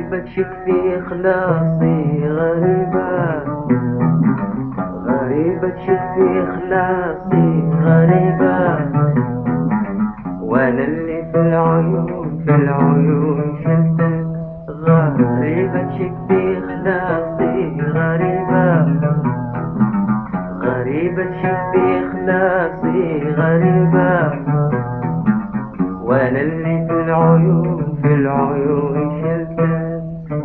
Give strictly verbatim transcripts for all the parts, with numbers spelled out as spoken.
غريبة تشك في إخلاصي، غريبة غريبة تشك في إخلاصي، غريبة وأنا اللي في العيون في العيون شفتك، غريبة تشك في إخلاصي، غريبة غريبة تشك في إخلاصي، غريبة وأنا اللي في العيون في العيون شلتك،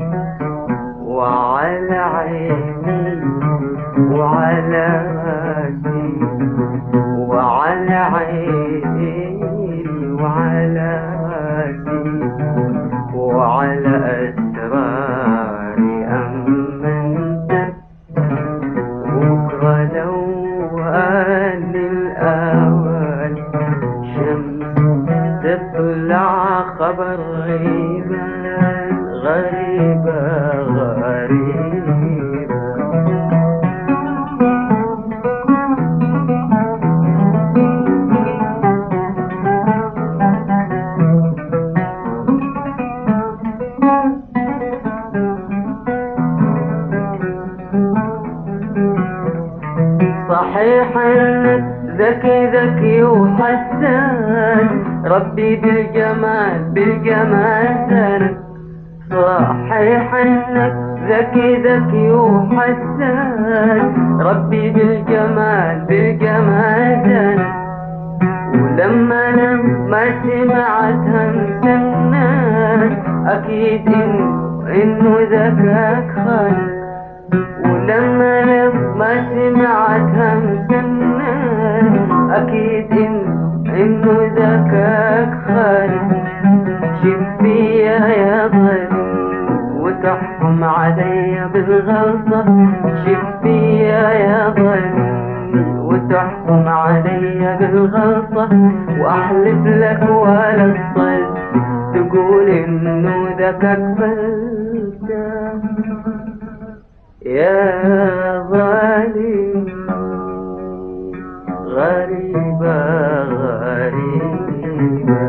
وعلى عيني وعلى راسي وعلى عيني وعلى راسي وعلى أسراري أمنتك، بكرة لو أن الأول شمس تطلع خبر غيبة غريبة غريبة. صحيح انك ذكي ذكي وحسان، ربي بالجمال بالجمال زانك، صحيح انك ذكي ذكي وحسان، ربي بالجمال بالجمال زانك، ولما لما سمعت همس الناس اكيد انه انه ذكاك خالق، ولما لما سمعت همس الناس اكيد انه انه ذكاك خالق، شف فيا يا ظالم وتحكم علي بالغلطة، شف فيا يا ظالم وتحكم علي بالغلطة، واحلف لك ولا تصل تقول انه ذكاك فلتة، يا ظالم غريبة غريبة.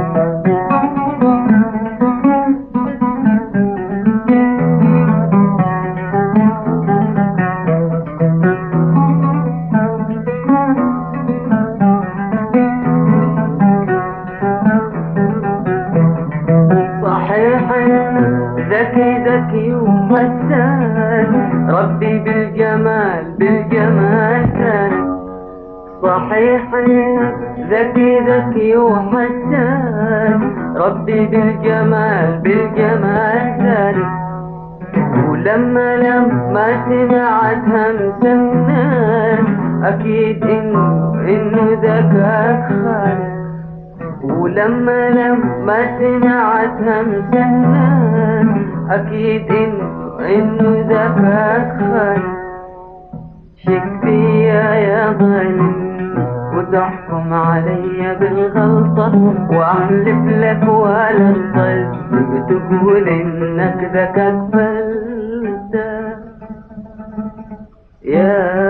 صحيح ذكي ذكي وحسان، ربي بالجمال بالجمال زانك، صحيح ذكي ذكي وحسان، ربي بالجمال بالجمال زانك، ولما لما سمعت همس الناس اكيد انه انه ذكاك خالق، ولما لما سمعت همس الناس اكيد انه انه ذكاك خالق، شك فيا يا ظالم وتحكم علي بالغلطة، واحلف لك ولا تصدق تقول انك ذكاك فلتة، يا